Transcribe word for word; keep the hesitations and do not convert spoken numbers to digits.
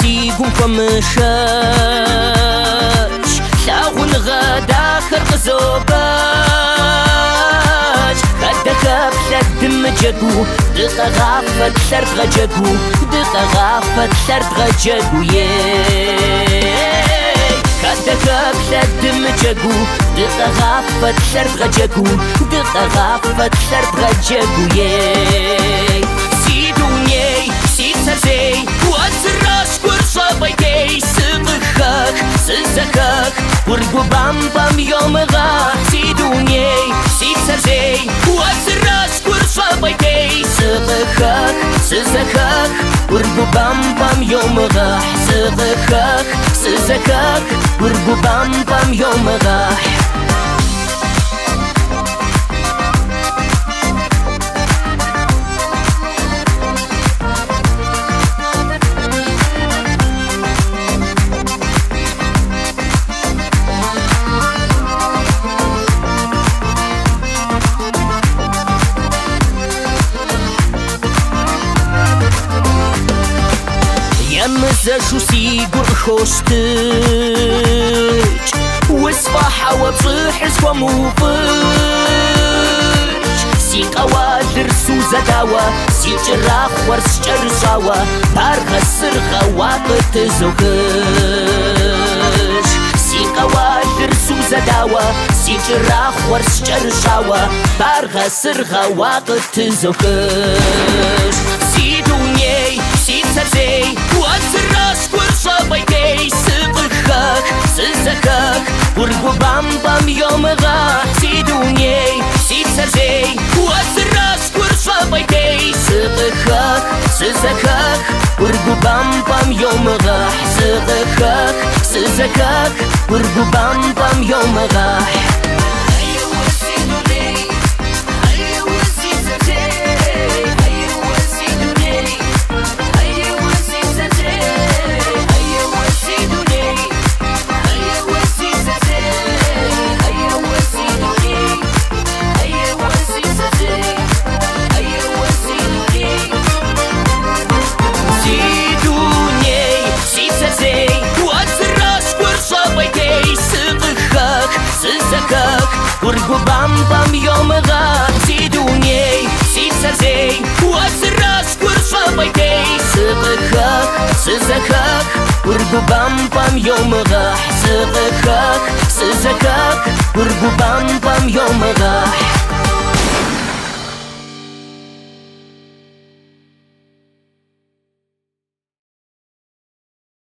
سيقوم مشاش لاغون غدا خرق زوباش غدك بلاد دم جدو دقا غافت سرد غجدو دقا غافت سرد غجدو ياي غدك بلاد دم جدو دقا غافت سرد غجدو دقا غافت سرد غجدو ياي سيدوني سيد سرزي واتراش كورشا بايدي سقخك سزكك ورقو بام بام يوم غا سيدوني سيد سرزي واتراش كورشا بايدي سقخك سزكك ورقو بام بام يوم غا سقخك سزكك ورقو بام بام يوم غا مزاجو سيقر خوشتج وصباحة وبصحز وموفج سيقاوا درسو زداوا سيجراخ ورس جرشاوا بارغا سرغا واقت زوكش سيقاوا درسو زداوا سيجراخ ورس جرشاوا بارغا سرغا واقت زوكش سيدوني سيد سرزي واتراش كورشا بايدي سقخك سزكك ورقو بام بام يوم غا سيدوني سيد سرزي واتراش كورشا بايدي سقخك سزكك ورقو بام بام يوم غا سقخك سزكك ورقو بام بام يوم غا ورقو بام بام يوم غا سيدوني سيد سرزي واتراش كورشا بايدي سقخك سزكك ورقو بام بام يوم غا سقخك سزكك ورقو بام بام يوم غا